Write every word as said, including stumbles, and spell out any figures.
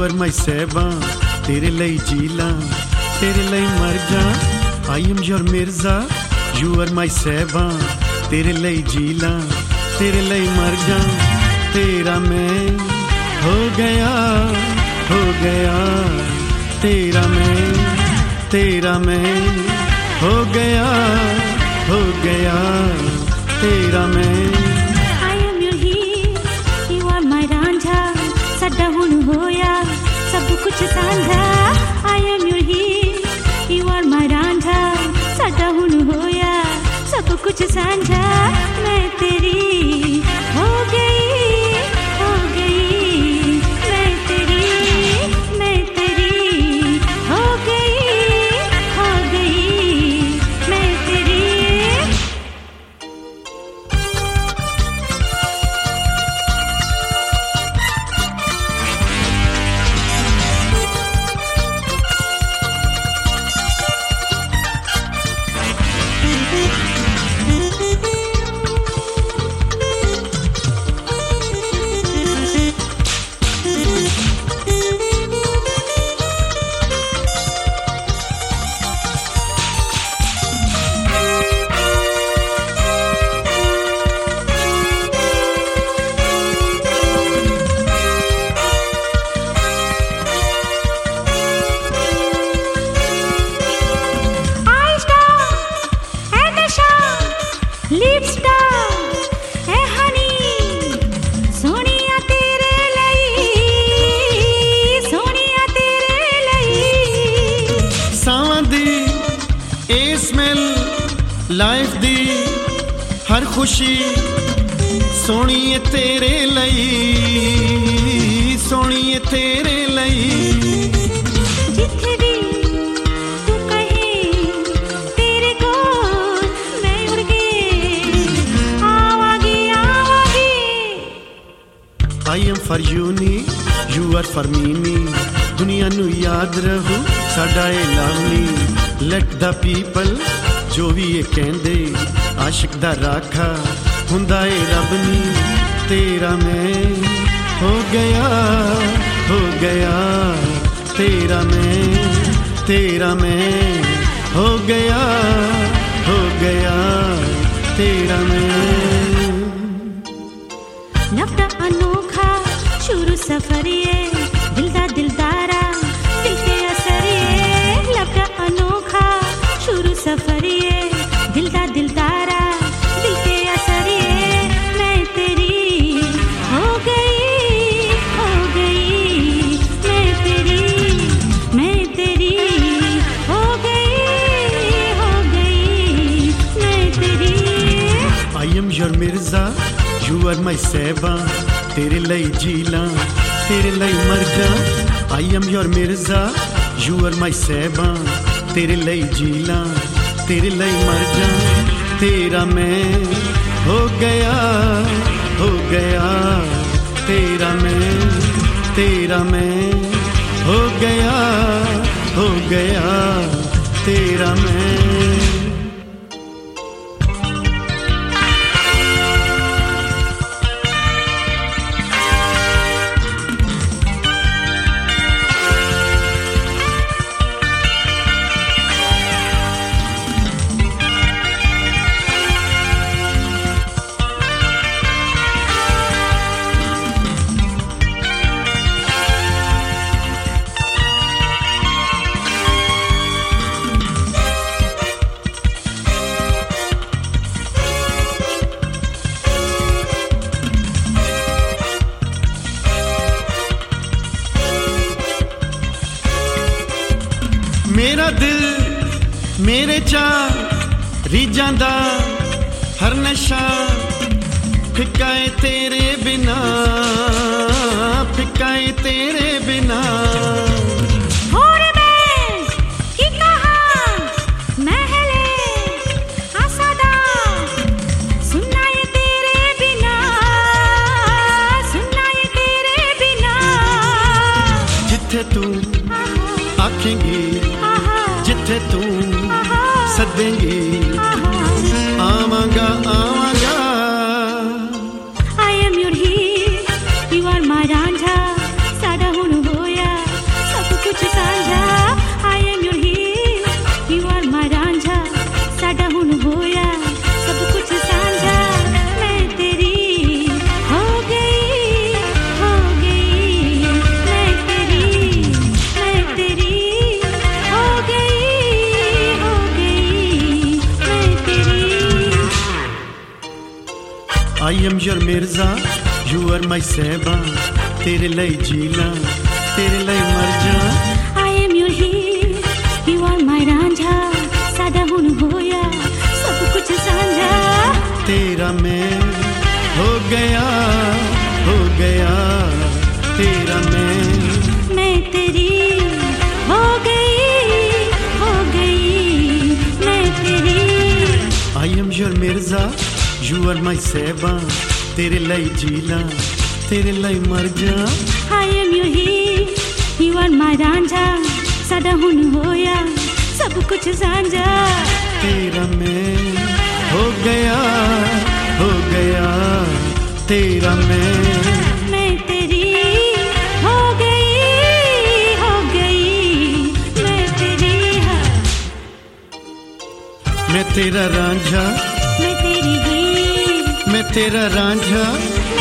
Are my Sahiba तेरे ਲਈ ਜੀਲਾ तेरे ਲਈ मर जा I am your Mirza you are my Sahiba तेरे ਲਈ ਜੀਲਾ तेरे ਲਈ मर जा तेरा मैं हो गया हो गया तेरा मैं तेरा मैं हो गया हो गया तेरा मैं I am your Heer you are my Ranjha साडा हुण होया सब कुछ सांझा I am your Heer you are my Ranjha साडा हुण होया सब कुछ सांझा मैं तेरी हो गई हो गई मैं तेरी मैं तेरी हो गई हो गई मैं तेरी लाइफ दी हर खुशी सोनी है तेरे लई सोनी है तेरे लई जिथे भी तू कहे तेरे कोल मैं उड़ के आवागी आवागी आई एम फॉर यू नी यू आर फॉर मी नी दुनिया नू याद रहू साडा ए लव नी लेट द पीपल जो भी ये कहंदे आशिक दा राखा हुंदा ए रब नी तेरा मैं हो गया हो गया तेरा मैं तेरा मैं हो गया हो गया तेरा मैं लव दा अनोखा शुरू सफर ये दिल दा दिलदारा दिल के असर ये लव दा अनोखा शुरू सफर ये दिल दा दिलदारा दिल के असर ये मैं तेरी हो गई हो गई मैं तेरी मैं तेरी हो गई हो गई मैं तेरी I am your Mirza you are my Sahiba तेरे ਲਈ ਜੀਲਾ तेरे ਲਈ मर जा I am your Mirza you are my Sahiba तेरे ਲਈ ਜੀਲਾ तेरे ਲਈ मर जा तेरा मैं हो गया हो गया तेरा मैं तेरा मैं हो गया हो गया तेरा मैं मेरा दिल मेरे चा रीझां दा हर नशा फिक्का है तेरे बिना फिक्का है तेरे बिना और मैं की कहा महले आसादा सुनना ये तेरे बिना सुनना ये तेरे बिना जिथे तू आखेंगी जिथे तू सदेंगी आवांगा आवांगा I am your Heer you are my Ranjha साडा हुण होया am your Mirza, you are my Seba. तेरे लिए जीला, तेरे लिए मर जा. I am your Heer, you are my Ranjha. सादा हुन होया, सब कुछ सांझा. तेरा मैं हो गया, हो गया. तेरा मैं, मैं तेरी हो गई, हो गई. मैं तेरी. I am your Mirza, you are my Seba. तेरे लिए जीला, तेरे लिए मर जा. I am your Heer, you are my Ranjha. सादा हुन होया, सब कुछ सांझा. तेरा मैं हो गया, हो गया. तेरा मैं, मैं तेरी हो गई, हो गई. मैं तेरी. मैं तेरा रांझा, मैं तेरी हीर, मैं तेरा रांझा.